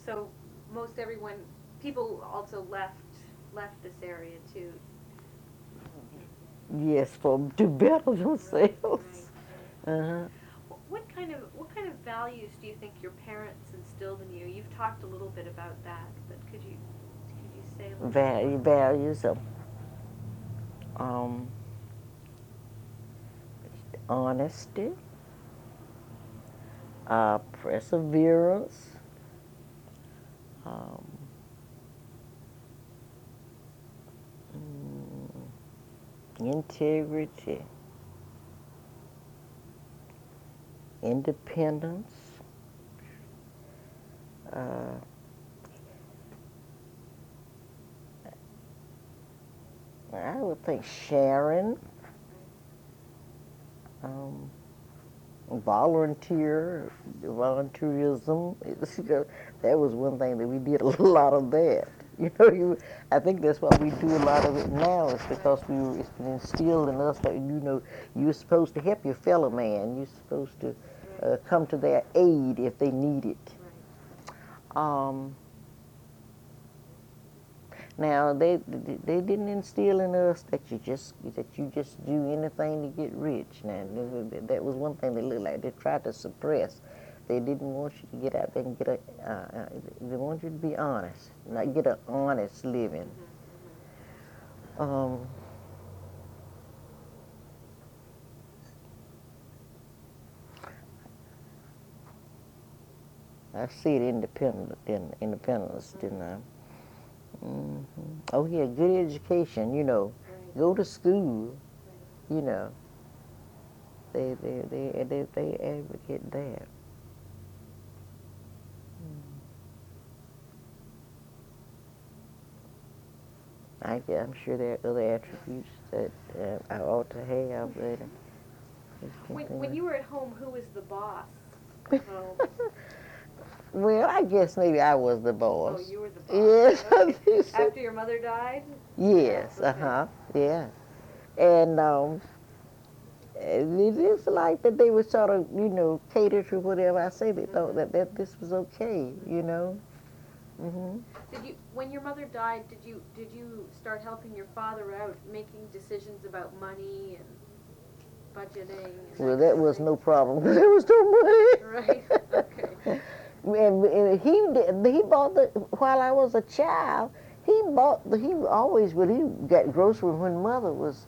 So most everyone, people also left this area too. Yes, for to better Right, themselves. right, right. Uh-huh. What kind of values do you think your parents instilled in you? You've talked a little bit about that, but could you say a little more? Values of um, honesty, perseverance, um, integrity, independence. Uh, I would think sharing, Right. um, volunteerism. That was one thing that we did a lot of that. I think that's why we do a lot of it now. Is Right. because it's been instilled in us that you're supposed to help your fellow man. You're supposed to Right. come to their aid if they need it. Right. Um, Now they didn't instill in us that you just do anything to get rich. Now that was one thing they looked like they tried to suppress. They didn't want you to get out there and get a. They want you to be honest, not get an honest living. Mhm. Mhm. Um, I see it independence, didn't Mhm. I? hmm Oh yeah, good education. Right. Go to school. Right. You know, they advocate that. I'm sure there are other attributes that I ought to have, but it's When something. you were at home, who was the boss at home? Well, I guess maybe I was the Oh, boss. you were the boss. Yes, I Okay. think so. After your mother died? Oh, Yes, okay. yeah. And it is like that they would sort of, cater to whatever I say. They thought Mhm. that this was okay. Mhm. Hmm When your mother died, did you start helping your father out, making decisions about money and budgeting and Well, that that kind of was thing? no problem because there was no Right. Okay. money. And he bought while I was a child. He always when he got groceries when mother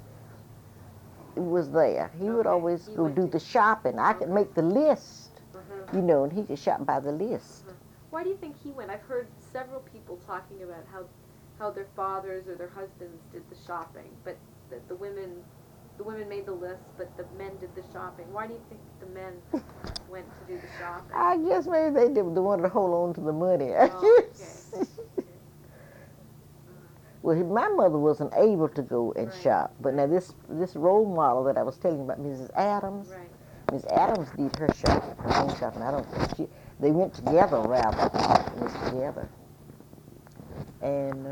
was there. He would Okay. always He go went do to. the shopping. I could Okay. make the list, Uh-huh. and he could shop by the list. Uh-huh. Why do you think he went? I've heard several people talking about how their fathers or their husbands did the shopping, but the women made the list, but the men did the shopping. Why do you think the men went to do the shopping? I guess maybe they wanted to hold on to the money. I Oh, okay. guess. Okay. Well, my mother wasn't able to go and Right. shop, but now Right. this role model that I was telling you about, Mrs. Adams, Right. Miss Adams did her own shopping. I don't think they went together rather, went together, and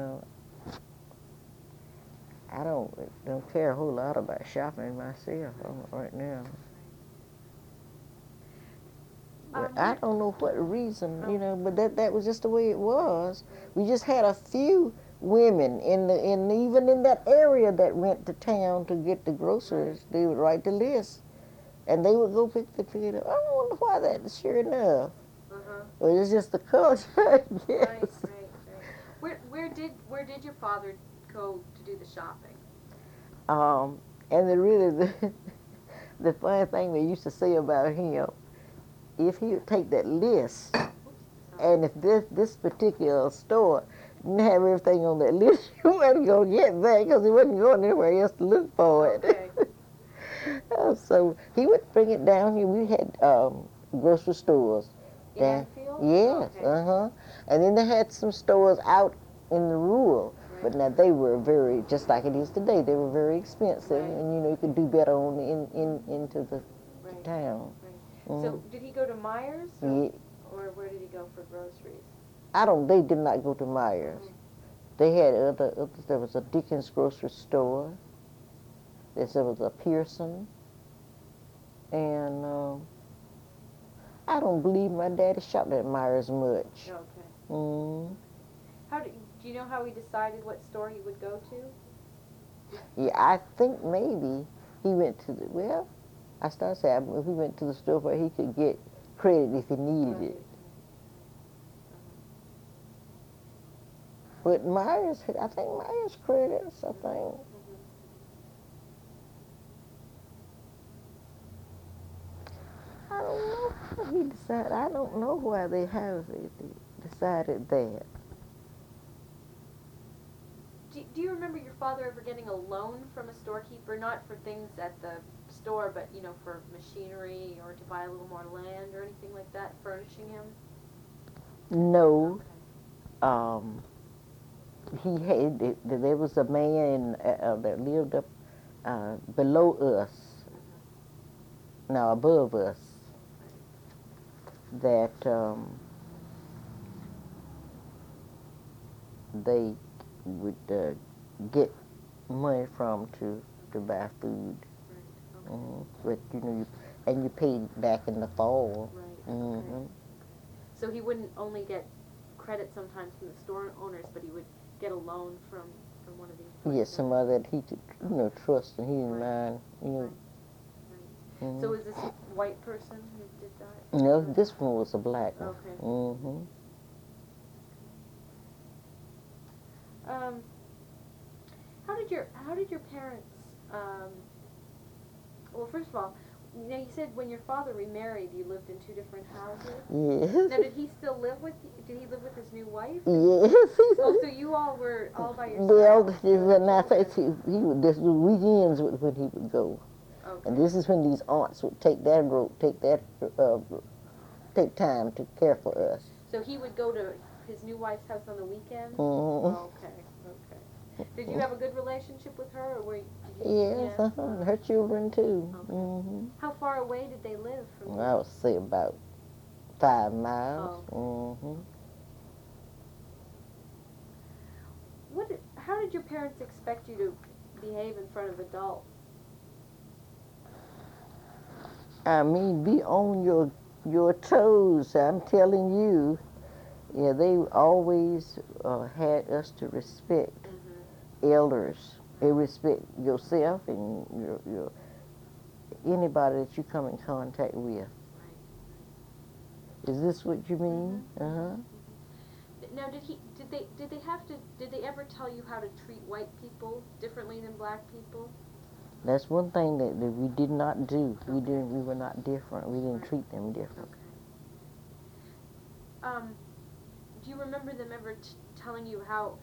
I don't care a whole lot about shopping myself Right. right now. Right. But I don't know what reason, Oh. but that was just the way it Right. was. Right. We just had a few women in even in that area that went to town to get the Right. groceries. They would write the list, and they would go pick it up. I don't wonder why that. Sure enough, Uh huh. well, it's just the culture, I Right. guess. Right. Right. Where did your father go to do the shopping? And the funny thing they used to say about him, if he would take that list, Oops. Sorry. and if this particular store didn't have everything on that list, you wasn't gonna get that because he wasn't going anywhere else to look for it. Okay. So he would bring it down here. We had grocery stores In down. Enfield? Yes, Okay. and then they had some stores out in the rural. Right. But now they were very, just like it is today, they were very expensive, Right. and you could do better on into the Right. town. Right. Mm. So did he go to Myers Yeah, or where did he go for groceries? I don't. They did not go to Myers. Mm. They had others. There was a Dickens grocery store. There was a Pearson, and I don't believe my daddy shopped at Myers much. Okay. Mm. How do you know how he decided what store he would go to? Yeah, I think maybe he went to the, well, I started saying he went to the store where he could get credit if he needed Right. it. But Myers, I think Myers credits, I think. I don't know how he decided. I don't know why they have decided that. Do you remember your father ever getting a loan from a storekeeper, not for things at the store, but for machinery or to buy a little more land or anything like that, furnishing him? No, Okay. he had. There was a man that lived up below us, no, above us, that they would get money from to buy food. Right. Okay. But and you paid back in the fall. Right. Okay. So he wouldn't only get credit sometimes from the store owners, but he would get a loan from one of these. Yes, some other that he could, trust, and he didn't Right. mind, Right. Mm-hmm. So is this a white person who did that? No, this one was a black one. Okay. Mm-hmm. How did your parents? Well, first of all, you said when your father remarried, you lived in two different houses. Yes. Now, did he still live with you? Did he live with his new wife? Yes. Oh, so you all were all by yourself. Well, when I say he would, this was weekends when he would go, Okay. and this is when these aunts would take time to care for us. So he would go to his new wife's house on the weekend? Mm-hmm. Okay. Did you have a good relationship with her, or were you? Yes, and her children too. Okay. Mm-hmm. How far away did they live from you? I would say about 5 miles. Oh. Mm-hmm. How did your parents expect you to behave in front of adults? I mean, be on your toes. I'm telling you. Yeah, they always had us to respect elders. They respect yourself and your anybody that you come in contact with. Right. Is this what you mean? Now, did they ever tell you how to treat white people differently than black people? That's one thing that we did not do. Okay. We were not different. We didn't treat them different. Okay. Do you remember them ever telling you how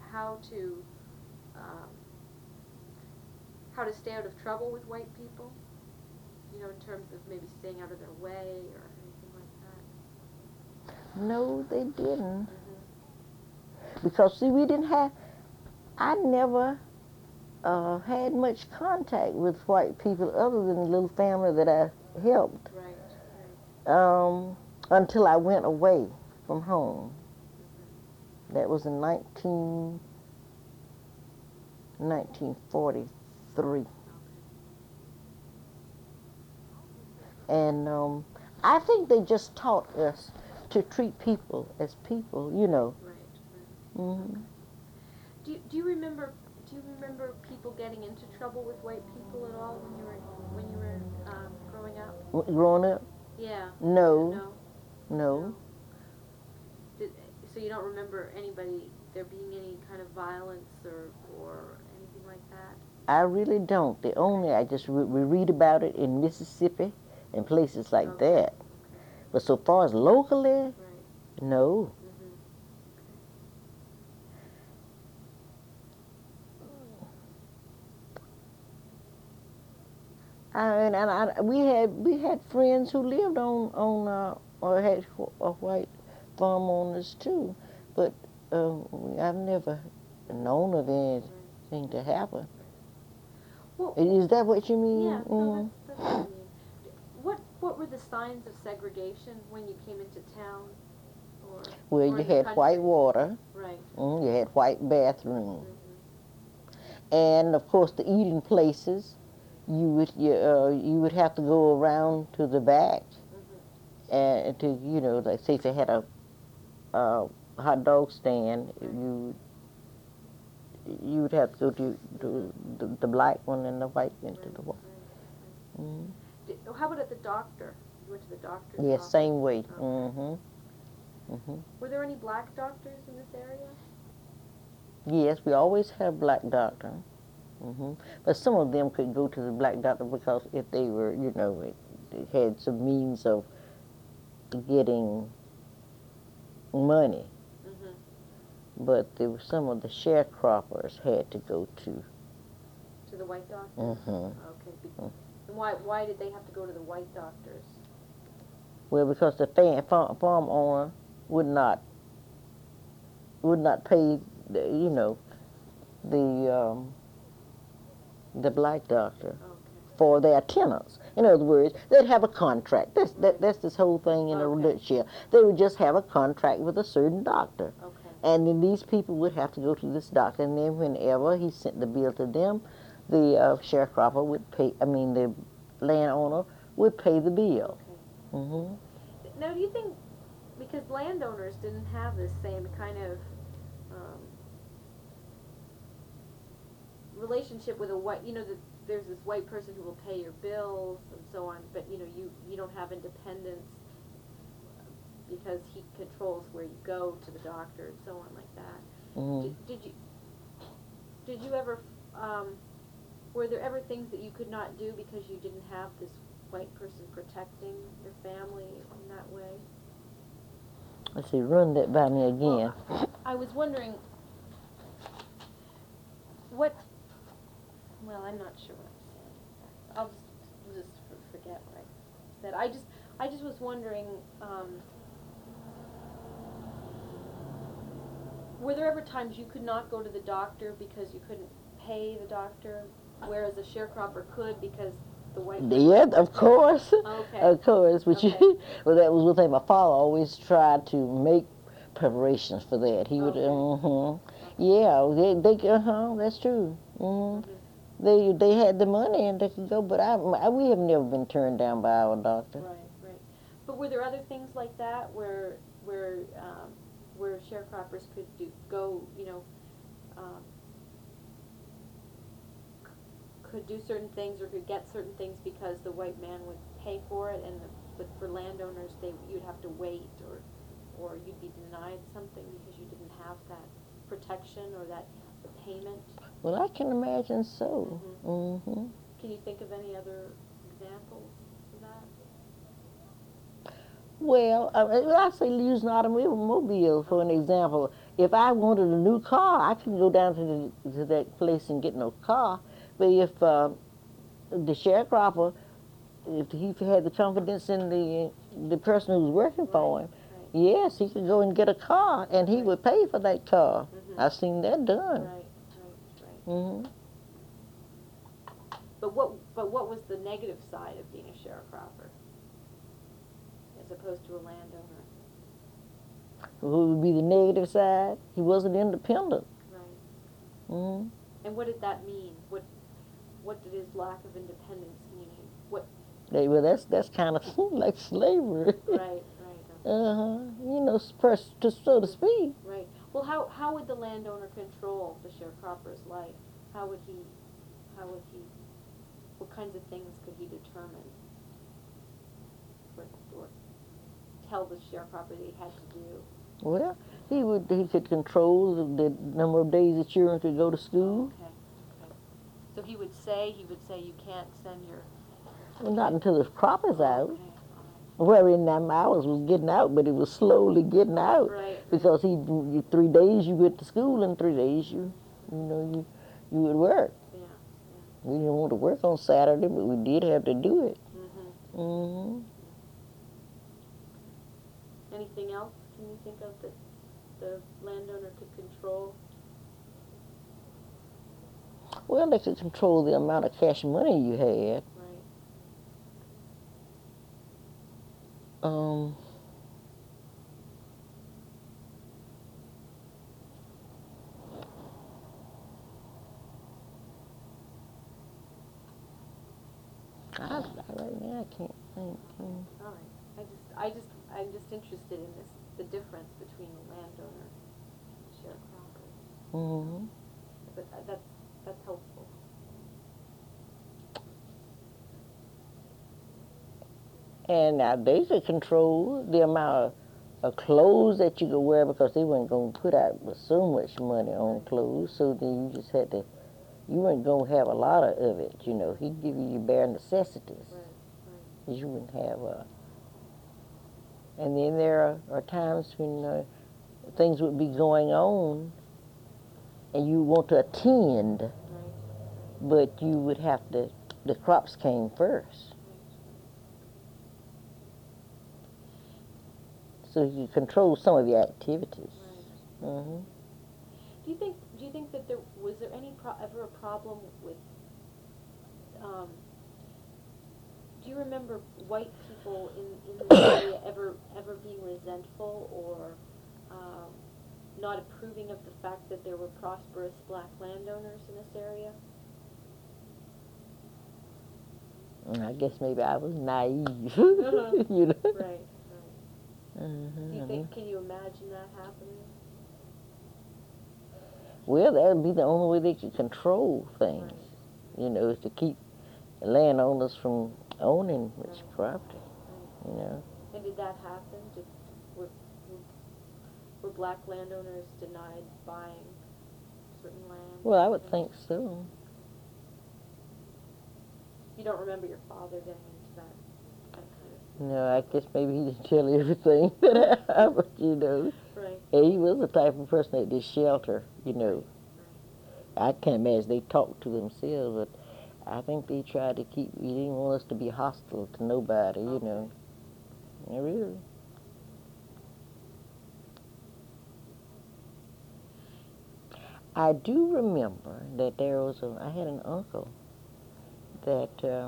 to stay out of trouble with white people? In terms of maybe staying out of their way or anything like that? No, they didn't. Because see, I never had much contact with white people other than the little family that I helped. Right. Until I went away from home. That was in 1943. And I think they just taught us to treat people as people, Right. Mm-hmm. Do you remember people getting into trouble with white people at all when you were growing up? Growing up? Yeah. No. So you don't remember there being any kind of violence or anything like that? I really don't. We read about it in Mississippi and places like that. But so far as locally, no. We had friends who lived or had white farm owners too, but I've never known of anything to happen. Well, is that what you mean? Yeah, no, that's what I mean. What were the signs of segregation when you came into town? Well, you had white water. Right. You had white bathrooms. And of course, the eating places, you would have to go around to the back, and to like say if they had a hot dog stand, you would have to go to the black one and the white one to the white. Mm-hmm. How about at the doctor? You went to the doctor's Yeah, office? same way. Okay. Mm-hmm. Mm-hmm. Were there any black doctors in this area? Yes, we always have black doctor. Mm-hmm. But some of them could go to the black doctor because if they were, they had some means of getting money. Mm-hmm. But there were some of the sharecroppers had to go to. To the white doctor? Mm-hmm. Okay. And why did they have to go to the white doctors? Well, because the farm owner would not pay the the black doctor Okay. for their tenants. In other words, they'd have a contract. That's this whole thing in a Okay. nutshell. They would just have a contract with a certain doctor. Okay. And then these people would have to go to this doctor, and then whenever he sent the bill to them, the sharecropper would pay. I mean, the landowner would pay the bill. Okay. Mm-hmm. Now, do you think because landowners didn't have this same kind of relationship with a white, that there's this white person who will pay your bills and so on, but you don't have independence because he controls where you go to the doctor and so on like that. Mm-hmm. Did you ever were there ever things that you could not do because you didn't have this white person protecting your family in that way? Let's see, run that by me again. Well, I was wondering well, I'm not sure what I'm saying. I'll just forget what I said. I just was wondering, were there ever times you could not go to the doctor because you couldn't pay the doctor, whereas a sharecropper could because the white person? Yeah, of course. Okay. Of course. But Okay. well, that was one thing. My father always tried to make preparations for that. He would, Okay. yeah, that's true. Mm-hmm. They had the money and they could go, but we have never been turned down by our doctor. Right, right. But were there other things like that where sharecroppers could go, could do certain things or could get certain things because the white man would pay for it, but for landowners you'd have to wait or you'd be denied something because you didn't have that protection or that payment? Well, I can imagine so. Mm-hmm. Mm-hmm. Can you think of any other examples of that? Well, I say use an automobile for an example. If I wanted a new car, I couldn't go down to that place and get no car. But if the sharecropper, if he had the confidence in the person who was working for him, yes, he could go and get a car, and he would pay for that car. Mm-hmm. I've seen that done. Right. Mm-hmm. But what was the negative side of being a sharecropper as opposed to a landowner? What would be the negative side? He wasn't independent. Right. Mm-hmm. And what did that mean? What did his lack of independence mean? Well, that's kind of like slavery. Right. So to speak. Right. Well, how would the landowner control the sharecropper's life? How would he? What kinds of things could he determine? Or tell the sharecropper that he had to do? Well, he could control the number of days the children could go to school. Okay. So he would say you can't send your. Well, not until the crop is out. Okay. Well, in them hours was getting out, but it was slowly getting out. Right. Because 3 days you went to school and 3 days you would work. Yeah. We didn't want to work on Saturday, but we did have to do it. Mm-hmm. Mm-hmm. Anything else can you think of that the landowner could control? Well, they could control the amount of cash money you had. Right. Right now I can't think. All right. I'm just interested in the difference between the landowner Mm-hmm. But that's helpful. And now they could control the amount of clothes that you could wear because they weren't going to put out so much money on clothes. So then you just had to, you weren't going to have a lot of it, you know. He'd give you your bare necessities. Right. You wouldn't have, and then there are times when things would be going on and you want to attend, Right. but you would have to, the crops came first. So you control some of your activities. Right. Mm-hmm. Do you think that there was there any ever a problem with? Do you remember white people in this area ever being resentful or not approving of the fact that there were prosperous black landowners in this area? I guess maybe I was naive, Uh-huh. you know. Right. Mm-hmm. Do you think? Can you imagine that happening? Well, that would be the only way they could control things, Right. you know, is to keep the landowners from owning much property, you know. And did that happen? Were, were black landowners denied buying certain land? Well, I would think so. You don't remember your father getting into that kind of... No, I guess maybe he didn't tell everything that happened, you know. Right. And he was the type of person that did shelter, you know. I can't imagine they talked to themselves, but I think they tried to keep, he didn't want us to be hostile to nobody, you know. Yeah, really. I do remember that I had an uncle that,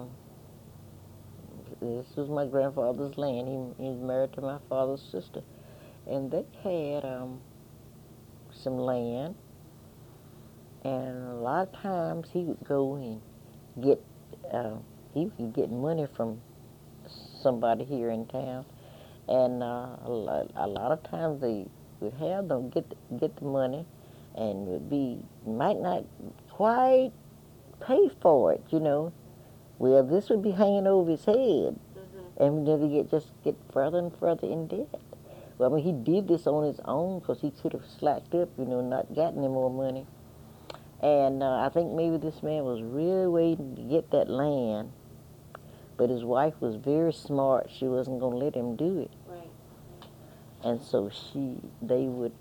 this was my grandfather's land. He was married to my father's sister. And they had some land, and a lot of times he would go and get, he would get money from somebody here in town. And a lot of times they would have them get the money, and might not quite pay for it, you know. Well, this would be hanging over his head, and then he just get further and further in debt. Well, I mean, he did this on his own because he could have slacked up, you know, not gotten any more money. And I think maybe this man was really waiting to get that land, but his wife was very smart. She wasn't going to let him do it. Right. And so they would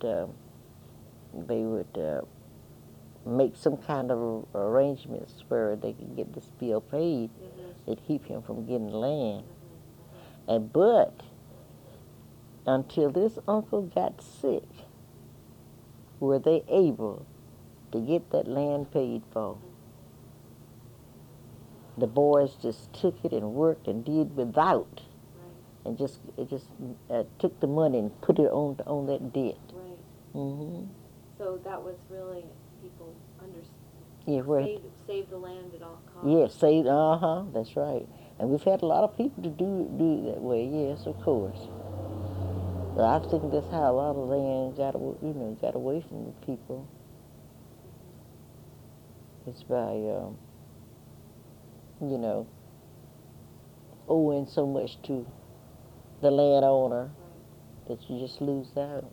make some kind of arrangements where they could get this bill paid. They'd keep him from getting land. But until this uncle got sick, were they able to get that land paid for? The boys just took it and worked and did without, and just took the money and put it on that debt. Right. Mm-hmm. So that was really people save the land at all costs. Yes, that's right. And we've had a lot of people to do it that way. Yes, of course. But I think that's how a lot of land got away from the people. It's by owing so much to the landowner that you just lose out.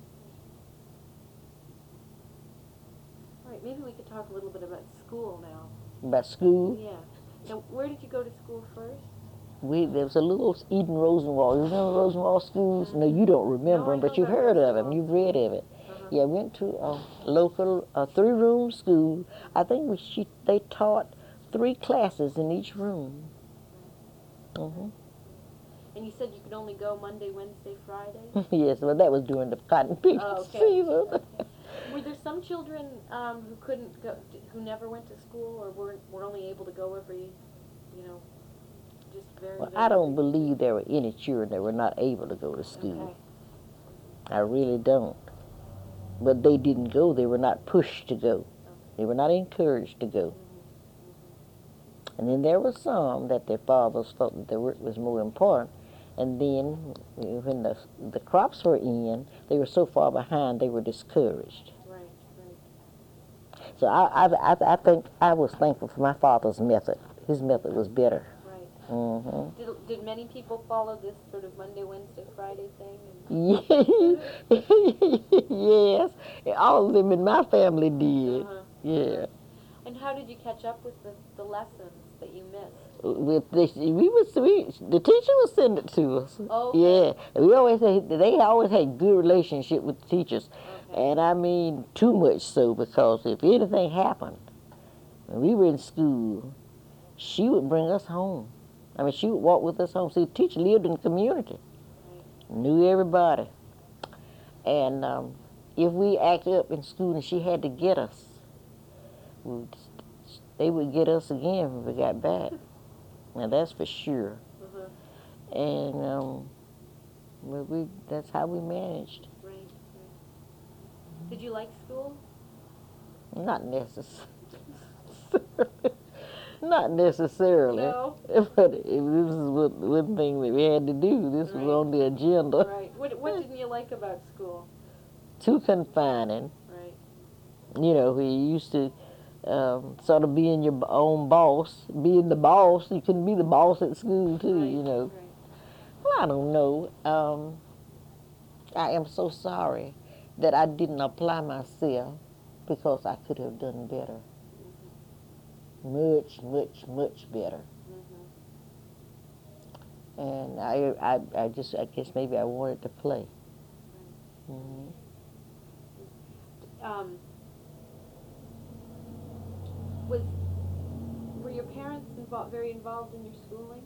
All right, maybe we could talk a little bit about school now. About school? Yeah. Now, where did you go to school first? There was a little Eden Rosenwald. You remember Rosenwald schools? No, you don't remember them, but you've heard of them. You've read of it. Yeah, we went to a local 3-room school. I think they taught 3 classes in each room. Mm-hmm. And you said you could only go Monday, Wednesday, Friday? Yes, well, that was during the cotton picking season. Were there some children who couldn't go, who never went to school, or were only able to go every, just very? Well, I don't believe there were any children that were not able to go to school. Okay. I really don't. But they didn't go. They were not pushed to go. Okay. They were not encouraged to go. And then there were some that their fathers thought that their work was more important. And then when the crops were in, they were so far behind they were discouraged. Right. So I think I was thankful for my father's method. His method was better. Right. Mm-hmm. Did many people follow this sort of Monday, Wednesday, Friday thing? Yes, all of them in my family did. Uh-huh. Yeah. And how did you catch up with the lessons that you missed? With this, the teacher would send it to us. Oh, Yeah, okay. and they always had good relationship with the teachers, Okay. and I mean too much so, because if anything happened when we were in school, she would bring us home. I mean, she would walk with us home. See, the teacher lived in the community, knew everybody, and if we acted up in school and she had to get us, they would get us again when we got back. Now that's for sure. Uh-huh. And that's how we managed. Right. Did you like school? Not necessarily. Not necessarily. No. But this is one thing that we had to do. This was on the agenda. Right. What didn't you like about school? Too confining. Right. You know, we used to sort of being your own boss. Being the boss, you couldn't be the boss at school too. Right. You know. Right. Well, I don't know. I am so sorry that I didn't apply myself, because I could have done better. Much, much, much better. And I guess maybe I wanted to play. Mm-hmm. Were your parents very involved in your schooling?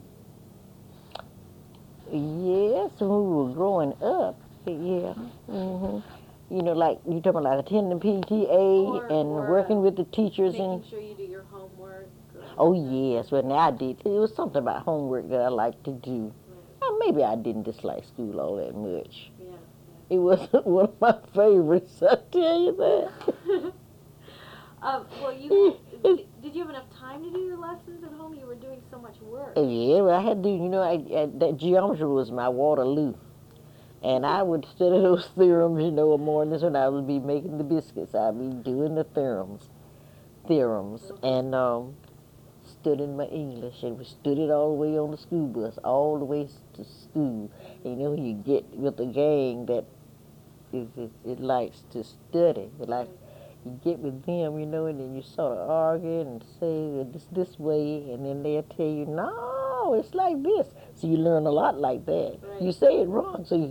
Yes, when we were growing up, yeah. Mm-hmm. You know, like you talking about, like attending PTA and working with the teachers making sure you do your homework. Oh yes, well now I did. It was something about homework that I liked to do. Maybe I didn't dislike school all that much. Yeah. It wasn't one of my favorites, I tell you that. Well, did you have enough time to do your lessons at home? You were doing so much work. Yeah, well, I had to. You know, that geometry was my Waterloo. And I would study those theorems, you know, mornings when I would be making the biscuits. I'd be doing the theorems, and studying my English. And we studied all the way on the school bus, all the way to school. And, you know, you get with a gang that it likes to study. Like, you get with them, you know, and then you sort of argue and say this way, and then they'll tell you, no, it's like this. So you learn a lot like that. Right. You say it wrong, so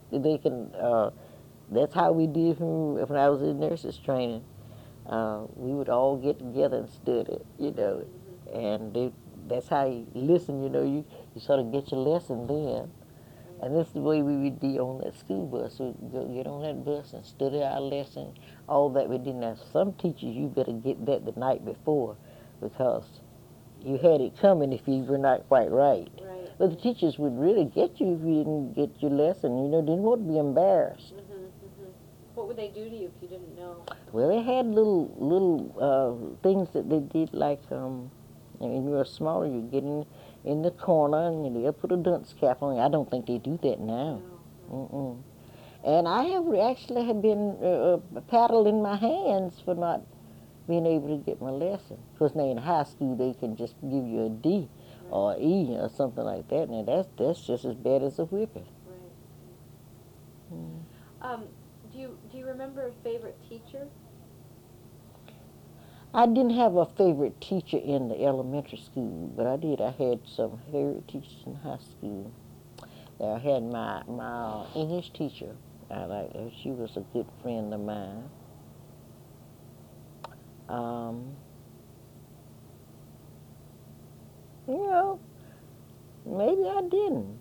that's how we did when I was in nurses training. We would all get together and study, you know, and that's how you listen, you know, you sort of get your lesson then. And this is the way we would be on that school bus. We'd go get on that bus and study our lesson, all that we did. Now, some teachers, you better get that the night before, because you had it coming if you were not quite right. But the teachers would really get you if you didn't get your lesson. You know, didn't want to be embarrassed. What would they do to you if you didn't know? Well, they had little things that they did, like when you were smaller, you get in the corner and they'll put a dunce cap on you. I don't think they do that now. No. And I actually have been paddled in my hands for not being able to get my lesson. Because now in high school they can just give you a D or E or something like that. Now that's just as bad as a whipping. Do you remember a favorite teacher? I didn't have a favorite teacher in the elementary school, but I had some favorite teachers in high school. I had my English teacher. I liked her. She was a good friend of mine. You know, maybe I didn't.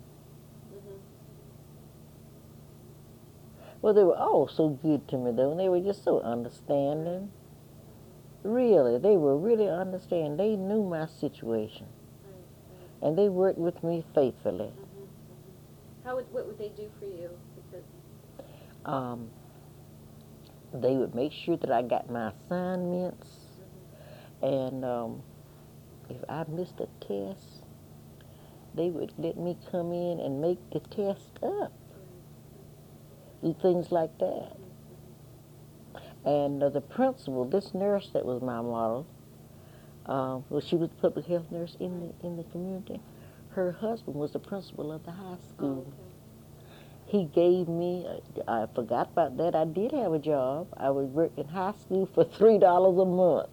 Well, they were all so good to me, though, and they were just so understanding. Really, they were really understanding. They knew my situation, and they worked with me faithfully. What would they do for you? Because they would make sure that I got my assignments, and if I missed a test, they would let me come in and make the test up. Things like that. And the principal, this nurse that was my model, well, she was the public health nurse in the community. Her husband was the principal of the high Oh, school. okay. He gave me, I forgot about that, I did have a job. I would work in high school for $3 a month.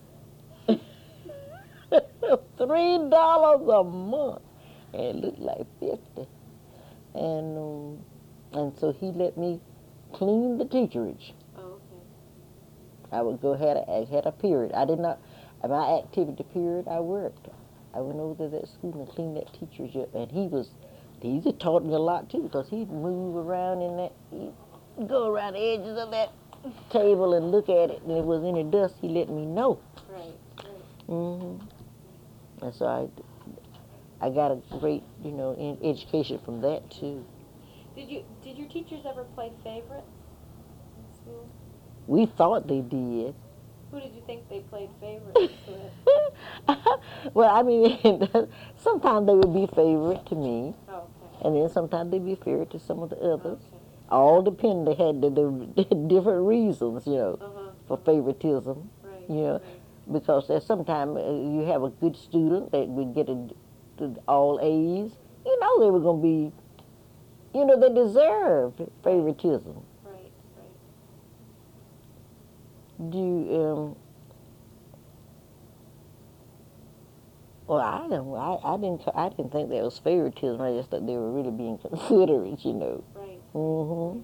$3 a month. And it looked like 50. And so he let me clean the teacherage. Oh, okay. I would go, I had a period. I did not, my activity period, I worked. I went over to that school and cleaned that teacherage up. And he just taught me a lot too, because he'd move around in that, he'd go around the edges of that table and look at it, and if there was any dust, he let me know. Right, right. And so I got a great, education from that too. Did your teachers ever play favorites in school? We thought they did. Who did you think they played favorites with? Well, I mean, sometimes they would be favorite to me, Oh, okay. and then sometimes they'd be favorite to some of the others. Okay. All depending, they had the different reasons, for favoritism, Right. Right. because there's sometimes you have a good student that would get all A's. They were going to be, they deserved favoritism. Right. Right. Well, I didn't think that was favoritism. I just thought they were really being considerate, Right. Mm-hmm.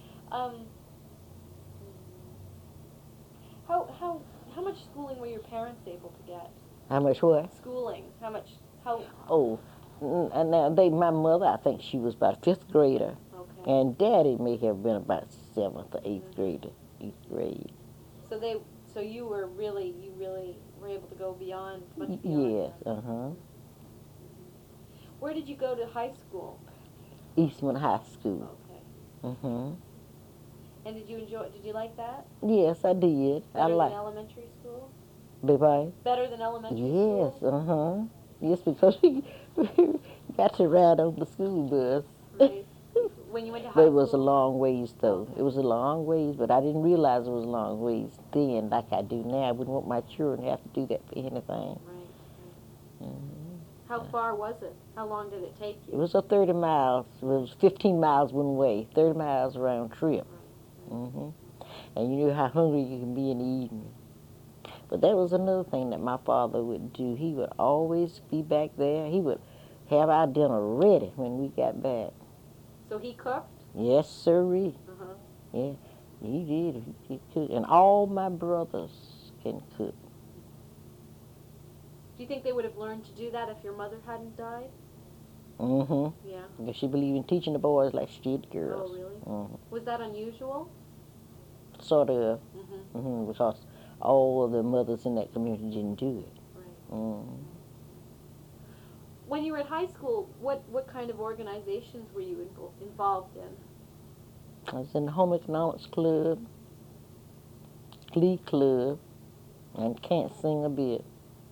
How much schooling were your parents able to get? How much what? Schooling. How? Oh, and now my mother, I think she was about a 5th grader, Okay. and Daddy may have been about 7th or 8th grader, 8th grade. So you really were able to go beyond. Much beyond Yes. that. Where did you go to high school? Eastman High School. Okay. Mhm. And did you like that? Yes, I did. Better than elementary school? Baby. Better than elementary Yes. school? Yes, because we got to ride on the school bus. Right. When you went to high But school? it was a long ways, though. Okay. It was a long ways, but I didn't realize it was a long ways then, like I do now. I wouldn't want my children to have to do that for anything. Right. Mm-hmm. How far was it? How long did it take you? It was 30 miles. It was 15 miles one way, 30 miles round trip. Mm-hmm. And you knew how hungry you can be in the evening. But that was another thing that my father would do. He would always be back there. He would have our dinner ready when we got back. So he cooked? Yes, sirree. Uh-huh. Yeah, he did. He cooked. And all my brothers can cook. Do you think they would have learned to do that if your mother hadn't died? Mm-hmm. Yeah. Because she believed in teaching the boys like she did the girls. Oh, really? Mm-hmm. Was that unusual? Sort of. Mm-hmm. Mm-hmm. Because all of the mothers in that community didn't do it. Right. Mm-hmm. When you were at high school, what kind of organizations were you involved in? I was in the Home Economics Club, Glee Club, and can't sing a bit.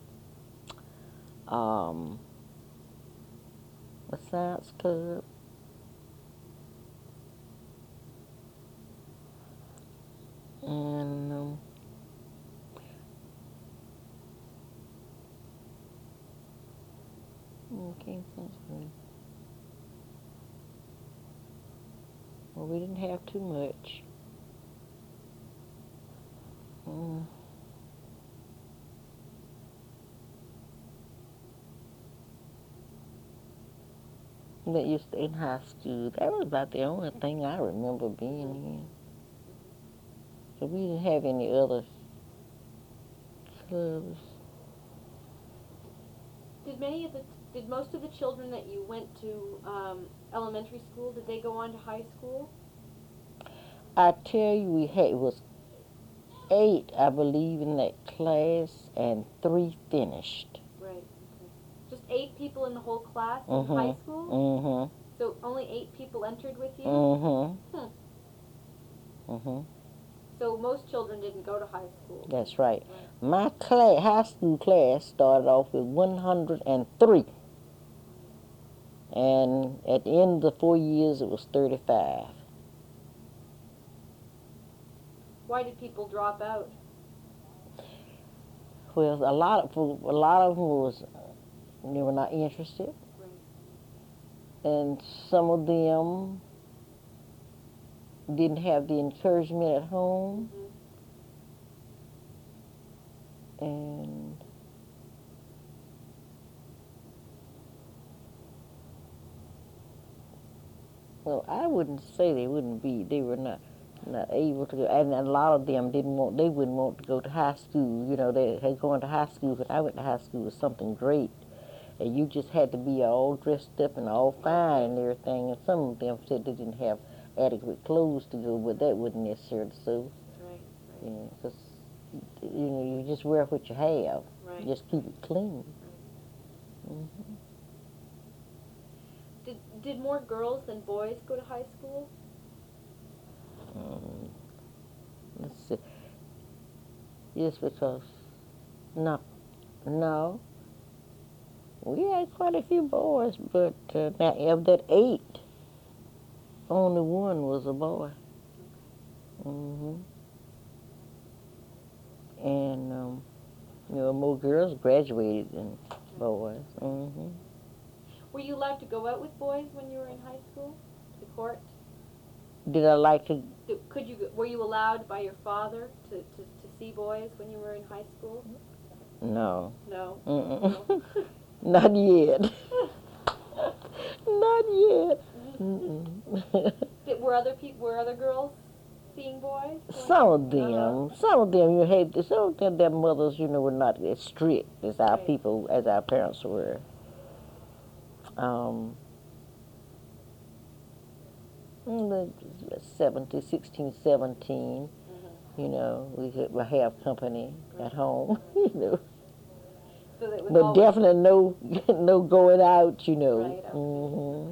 The Science Club. And can't think of it. Well, we didn't have too much. That used to in high school. That was about the only thing I remember being in. So we didn't have any other clubs. Did most of the children that you went to elementary school, did they go on to high school? I tell you, it was 8, I believe, in that class, and 3 finished. Right. Okay. Just 8 people in the whole class in Mm-hmm. high school? Mm-hmm. So only 8 people entered with you? Mm-hmm. Hmm. So most children didn't go to high school. That's right. My high school class started off with 103. And at the end of the 4 years, it was 35. Why did people drop out? Well, a lot of them was they were not interested, Right. and some of them didn't have the encouragement at home, and well, I wouldn't say they were not able to go, and a lot of them they wouldn't want to go to high school. You know, they had going to high school. When I went to high school was something great, and you just had to be all dressed up and all fine and everything. And some of them said they didn't have adequate clothes to go, but that wasn't necessarily so. Right. You know, because you just wear what you have. Right. Just keep it clean. Right. Hmm. Did more girls than boys go to high school? Let's see. Yes, because no, we had quite a few boys, but now of that 8, only one was a boy. Hmm. And more girls graduated than boys. Hmm. Were you allowed to go out with boys when you were in high school? To the court? Did I like to? Were you allowed by your father to see boys when you were in high school? No. No. Mm-mm. Not yet. Not yet. Mm-mm. Were other girls seeing boys? Some of them, their mothers, were not as strict as our Right. people, as our parents were. Um, the 16, 17, we have company at home, So that was But always, definitely no going out, Right, okay. Hmm.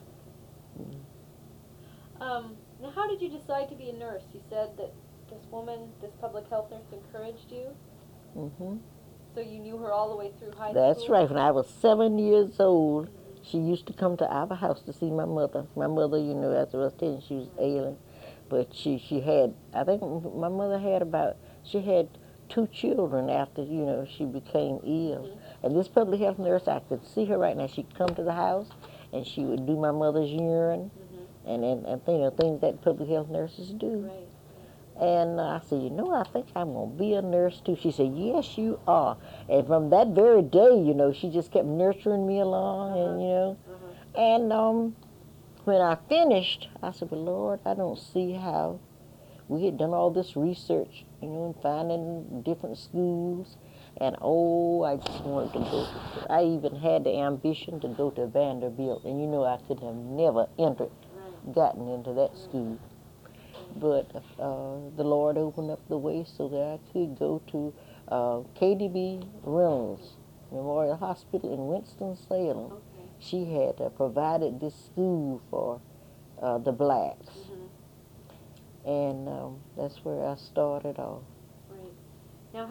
Now, how did you decide to be a nurse? You said that this public health nurse, encouraged you. Hmm. So you knew her all the way through high school. That's right. When I was 7 years old, she used to come to our house to see my mother. My mother, as I was telling you, she was ailing, but she had. I think my mother she had 2 children after she became ill. And this public health nurse, I could see her right now. She'd come to the house, and she would do my mother's urine, and things that public health nurses do. Right. And I said, I think I'm going to be a nurse too. She said, yes, you are. And from that very day, she just kept nurturing me along, and when I finished, I said, well, Lord, I don't see how. We had done all this research, and finding different schools, and I just wanted to go. I even had the ambition to go to Vanderbilt, and I could have never gotten into that school. But the Lord opened up the way so that I could go to KDB Reynolds Memorial Hospital in Winston-Salem. Okay. She had provided this school for the blacks. And that's where I started off. Right.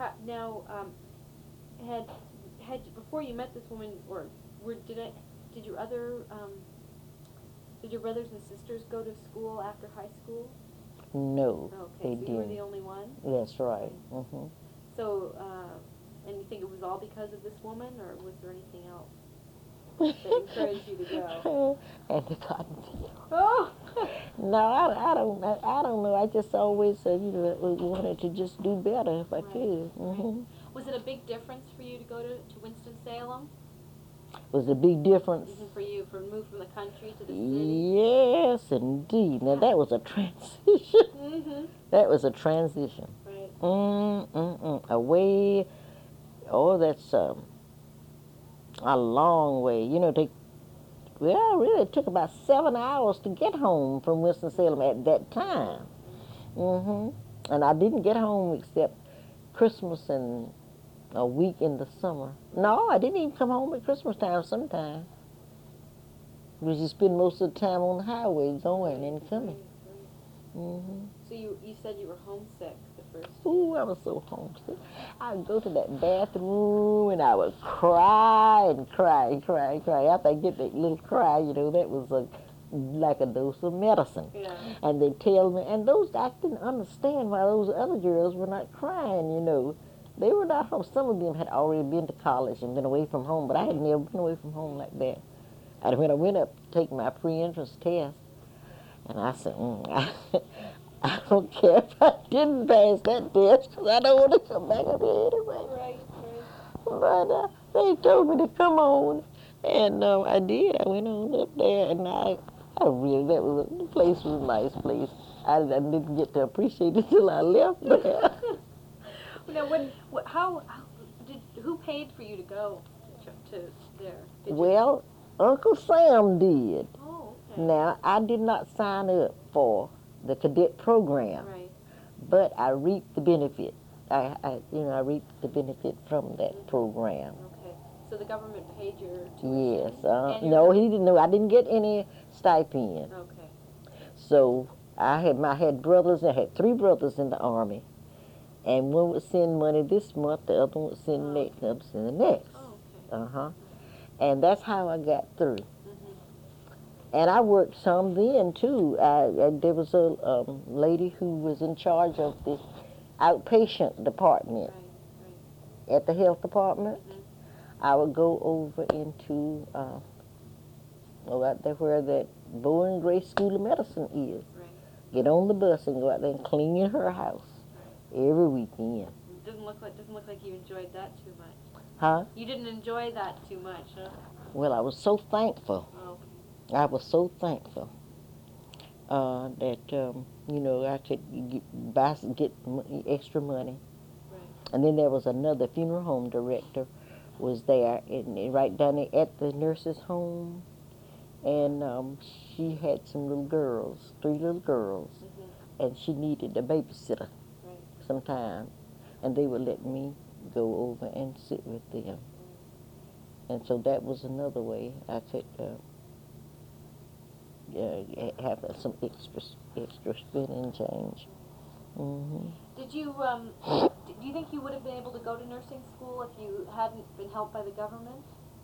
Had before you met this woman, or did your brothers and sisters go to school after high school? No, Okay, they so didn't. you were the only one? That's right. Mm-hmm. So, and you think it was all because of this woman, or was there anything else that encouraged you to go? And the cotton field. Oh! No, I don't know. I just always wanted to just do better if I could. Mm-hmm. Was it a big difference for you to go to Winston-Salem? Was a big difference. For you, move from the country to the city? Yes, indeed. Now that was a transition. Mm-hmm. That was a transition. Right. Away. Oh, that's a long way. Really, it took about 7 hours to get home from Winston-Salem at that time. And I didn't get home except Christmas and a week in the summer. No, I didn't even come home at Christmas time sometimes. Because you spend most of the time on the highway going and coming. So you said you were homesick the first year. Ooh, I was so homesick. I'd go to that bathroom and I would cry and cry and cry and cry. After I get that little cry, that was like a dose of medicine. Yeah. And they tell me, and those, I didn't understand why those other girls were not crying, you know. They were not home. Some of them had already been to college and been away from home, but I had never been away from home like that. And when I went up to take my pre-entrance test, and I said, I don't care if I didn't pass that test, because I don't want to come back up here anyway. Right. But they told me to come on, and I did. I went on up there, and I really, the place was a nice place. I didn't get to appreciate it till I left there. Now, who paid for you to go to there? Did you? Well, Uncle Sam did. Oh, okay. Now, I did not sign up for the cadet program, Right. but I reaped the benefit. I reaped the benefit from that program. Okay. So the government paid your tuition? Yes. No, he didn't know. I didn't get any stipend. Okay. So I had brothers. I had 3 brothers in the Army, and one would send money this month, the other one would send next, the other would send the next. Oh, okay. And that's how I got through. Mm-hmm. And I worked some then too. There was a lady who was in charge of the outpatient department Right. at the health department. Mm-hmm. I would go over into out there where that Bowen Gray School of Medicine is. Right. Get on the bus and go out there and clean her house every weekend. Doesn't look like you enjoyed that too much. Huh? You didn't enjoy that too much, huh? Well, I was so thankful. Oh. I was so thankful that I could get extra money. Right. And then there was another funeral home director was there right down there at the nurse's home, and she had some little girls, 3 little girls, Mm-hmm. and she needed a babysitter Right. sometime, and they would let me go over and sit with them. And so that was another way I could have some extra spending change. Mm-hmm. Did you do you think you would have been able to go to nursing school if you hadn't been helped by the government?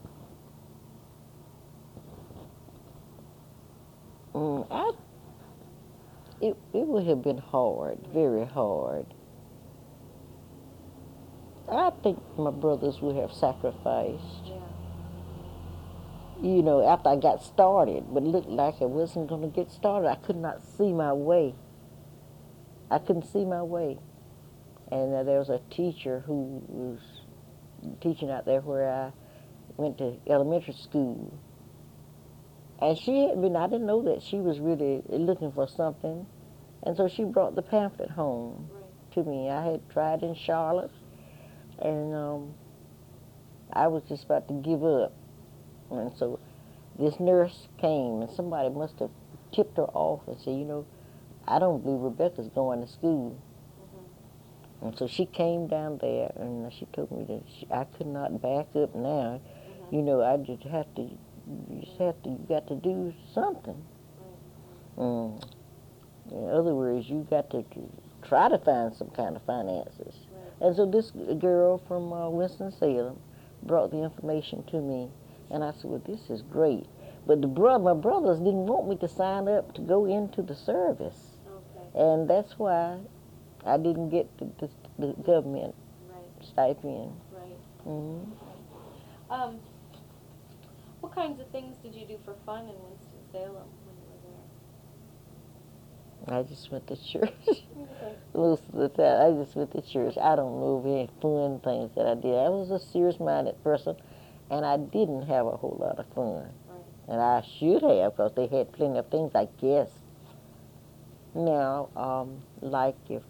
It would have been hard, very hard. I think my brothers would have sacrificed. Yeah. You know, after I got started, but it looked like I wasn't going to get started. I could not see my way. I couldn't see my way. And there was a teacher who was teaching out there where I went to elementary school. And she had been, I didn't know that she was really looking for something. And so she brought the pamphlet home Right. to me. I had tried in Charlotte, and I was just about to give up. And so this nurse came, and somebody must have tipped her off and said, I don't believe Rebecca's going to school. Mm-hmm. And so she came down there, and she told me that I could not back up now. Mm-hmm. I just have to, you got to do something. Right. In other words, you got to try to find some kind of finances. Right. And so this girl from Winston-Salem brought the information to me, and I said, well, this is great. But my brothers didn't want me to sign up to go into the service. Okay. And that's why I didn't get the government Right. stipend. Right. Mm-hmm. What kinds of things did you do for fun in Winston-Salem when you were there? I just went to church. Okay. Most of the time, I just went to church. I don't know of any fun things that I did. I was a serious-minded person, and I didn't have a whole lot of fun. Right. And I should have, because they had plenty of things, I guess. Now, like if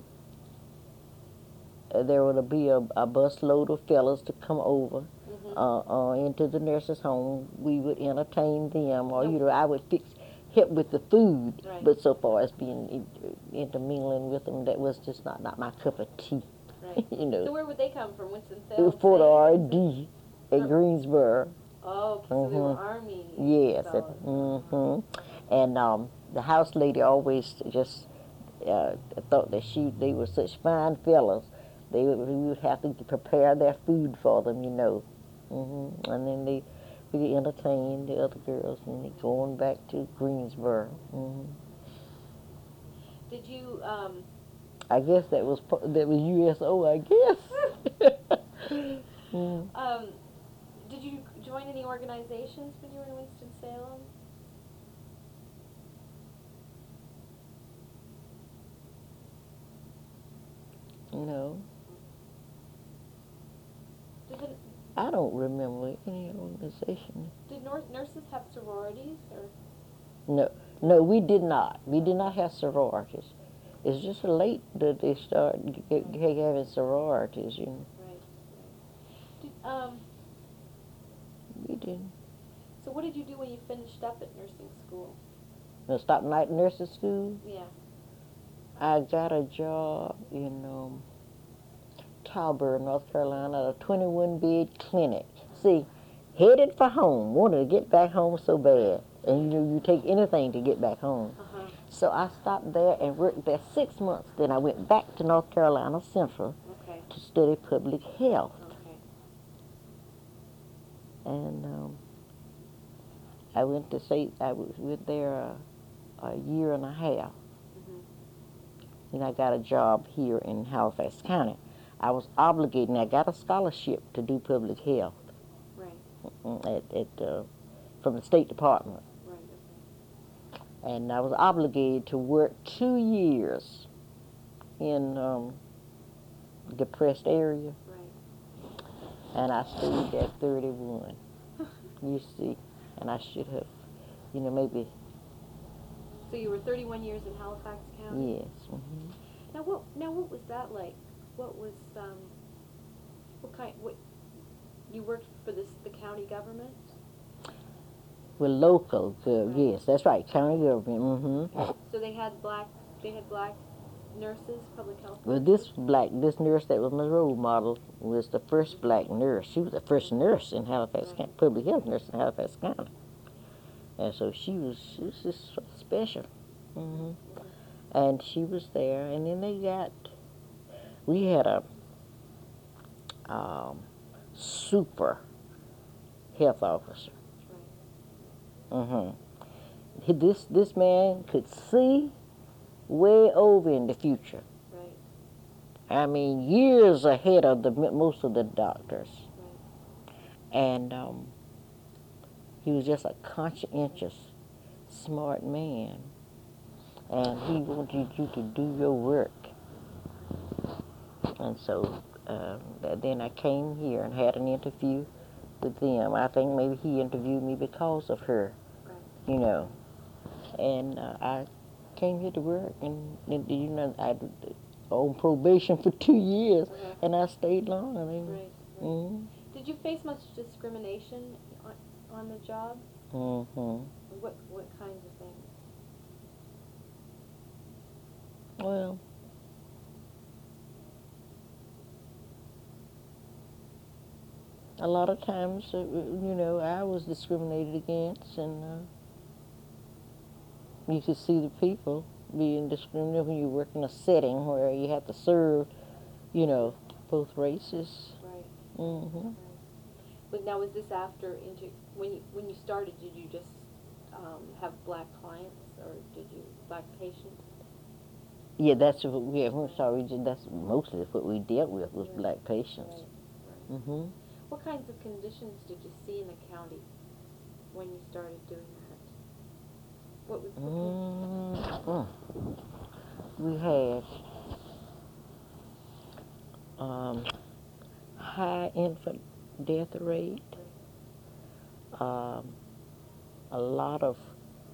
there would be a busload of fellas to come over into the nurse's home, we would entertain them, or I would help with the food. Right. But so far as being intermingling with them, that was just not my cup of tea. Right. So where would they come from? Winston-Salem? It was Fort R.D. at Greensboro. Oh, okay, so they were Army. Yes. fellows. And the house lady always just thought that they were such fine fellows. We would have to prepare their food for them, And then We entertained the other girls and they going back to Greensboro. Did you I guess that was USO. I guess. did you join any organizations when you were in Winston-Salem? No, Did it, I don't remember any organization. did nurses have sororities or? No, we did not. We did not have sororities. It's just late that they start having sororities. Right. Did, We didn't. so what did you do when you finished up at nursing school? Now, stop night nursing school. Yeah. I got a job in Talbot, North Carolina, at a 21-bed clinic. See, headed for home, wanted to get back home so bad. And you take anything to get back home. Uh-huh. So I stopped there and worked there 6 months. Then I went back to North Carolina Central Okay. to study public health. Okay. And I went to I went there a year and a half. Then I got a job here in Halifax County. I was obligated, and I got a scholarship to do public health. Right. From the State Department. Right. Okay. And I was obligated to work 2 years in depressed area. Right. And I stayed at 31. You see, and I should have, maybe. So you were 31 years in Halifax County? Yes. Mm-hmm. Now what was that like? What was what you worked for the county government? Well, local, Right. yes, that's right, county government. Mm-hmm. So they had black nurses, public health. Well, this nurse that was my role model was the first black nurse. She was the first nurse in Halifax County, public health nurse in Halifax County. And so she was just special. Mm-hmm. And she was there, and then we had a super health officer. Mm-hmm. This man could see way over in the future. Right. I mean, years ahead of most of the doctors. Right. And he was just a conscientious, smart man. And he wanted you to do your work. And so then I came here and had an interview with them. I think maybe he interviewed me because of her, Right. And I came here to work, and I was on probation for 2 years, and I stayed long. Right. Mm-hmm. Did you face much discrimination on the job? Mm-hmm. What kinds of things? Well, a lot of times, I was discriminated against, and you could see the people being discriminated when you work in a setting where you have to serve, both races. Right. Mm-hmm. Right. But now, was this after when you started? Did you just have black clients, or did you black patients? Yeah, that's what we have. That's mostly what we dealt with was black patients. Right. Mm-hmm. What kinds of conditions did you see in the county when you started doing that? What was We had high infant death rate, a lot of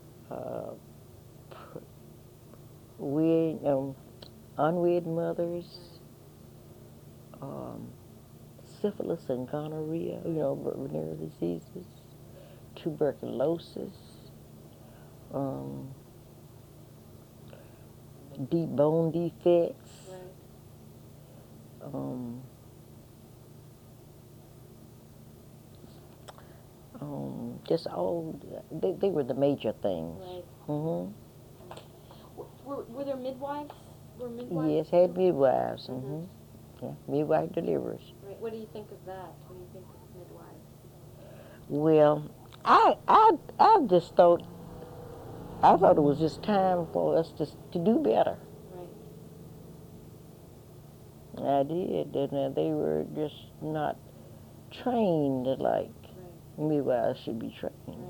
unwed mothers, syphilis and gonorrhea, venereal diseases, tuberculosis, deep bone defects, just all, they were the major things. Right. Mm-hmm. Were there midwives? Were midwives? Yes, had midwives. Mm-hmm. Yeah, midwife deliverers. Right. What do you think of that? What do you think of midwives? Well, I just thought it was just time for us to do better. Right. I did, and they were just not trained like Right. midwives should be trained. Right.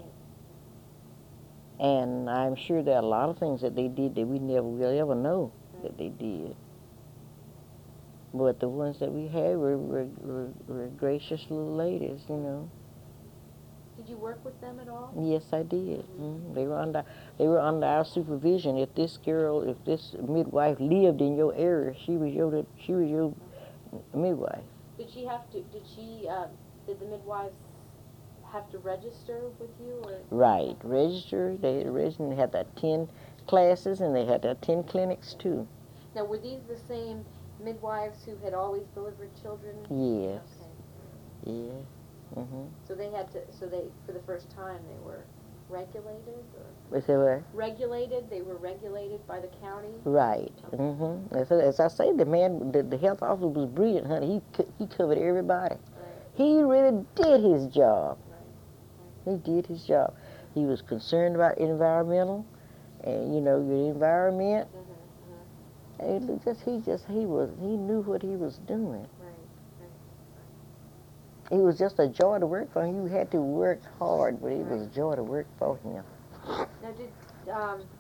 And I'm sure there are a lot of things that they did that we never will ever know that they did. But the ones that we had were gracious little ladies, you know. Did you work with them at all? Yes, I did. They were under our supervision. If this midwife lived in your area, she was your midwife. Did did the midwives have to register with you, or? Right, register. They originally had to attend classes, and they had to attend clinics too. Now, were these the same midwives who had always delivered children? Yes. Okay. Yeah. So they for the first time they were regulated, or? What's that word? Regulated. They were regulated by the county. Right. As I say, the health officer was brilliant, honey. He covered everybody. Right. He really did his job. Right. He did his job. He was concerned about environmental, and you know your environment. And he knew what he was doing. Right. It was just a joy to work for him. You had to work hard, but it was a joy to work for him. Now,